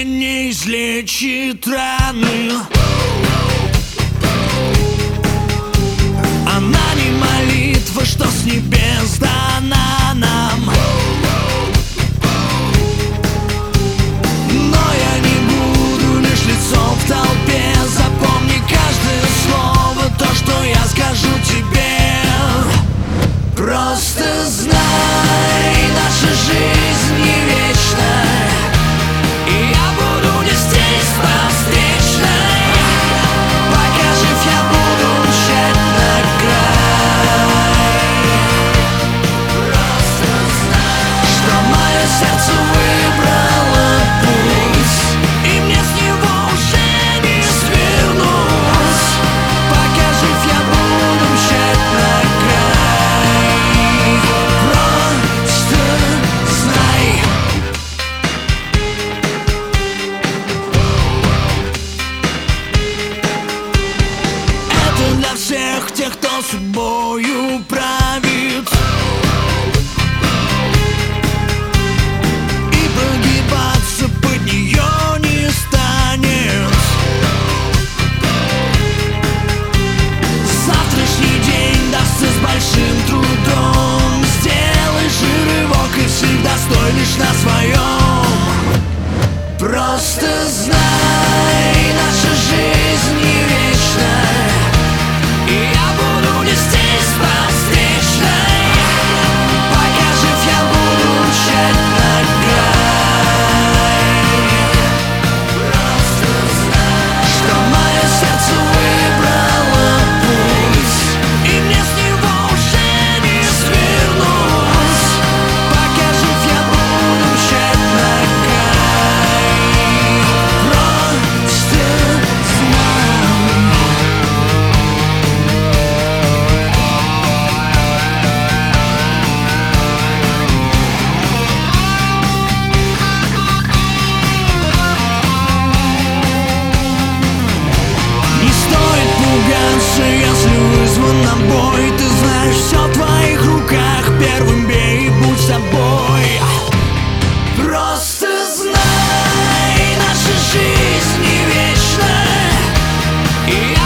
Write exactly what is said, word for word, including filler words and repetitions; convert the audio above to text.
мне не излечит раны. Она не молитва, что с небес дана нам. Но я не буду лишь лицом в толпе. Запомни каждое слово, то, что я скажу тебе. Просто знай, наша жизнь не вечна, и я буду нестись по встречной. Пока жив, я буду мчать на край. Просто знай, что мое сердце выбрало путь, и мне с него уже не свернуть. Пока жив, я буду мчать на край. Для всех тех, кто судьбою правит и прогибаться под нее не станет. Завтрашний день дастся с большим трудом. Сделай же рывок и всегда стой лишь на своем. Просто знай, наша жизнь не вечна, и я буду нестись по встречной. Пока жив, я буду мчать на край. Просто знай, что мое сердце выбрало путь, и мне с него уже не свернуть. Пока жив, я буду мчать на край. Просто знай. Если вызван на бой, ты знаешь, все в твоих руках. Первым бей и будь собой. Просто знай, наша жизнь не вечна, и я